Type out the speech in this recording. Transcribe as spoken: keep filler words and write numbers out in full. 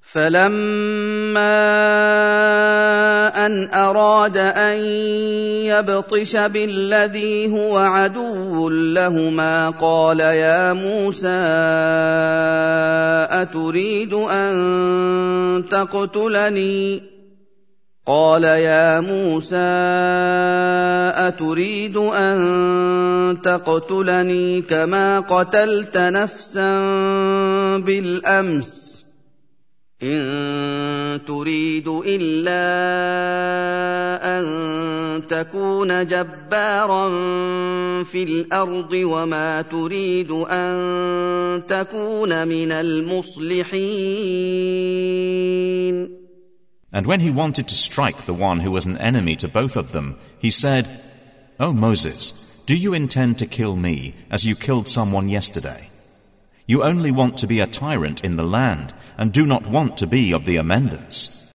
فَلَمَّا أَنْ أَرَادَ أَنْ يَبْطِشَ بِالَّذِي هُوَ عَدُوٌّ لَّهُمَا قَالَ يَا مُوسَىٰ أَتُرِيدُ أَن تَقْتُلَنِي قَالَ يَا مُوسَىٰ أَتُرِيدُ أَن تَقْتُلَنِي كَمَا قَتَلْتَ نَفْسًا بِالْأَمْسِ إِن تُرِيدُ إِلَّا أَن تَكُونَ جَبَّارًا فِي الْأَرْضِ وَمَا تُرِيدُ أَن تَكُونَ مِنَ الْمُصْلِحِينَ. And when he wanted to strike the one who was an enemy to both of them, he said, "O Moses, do you intend to kill me as you killed someone yesterday? You only want to be a tyrant in the land and do not want to be of the amenders."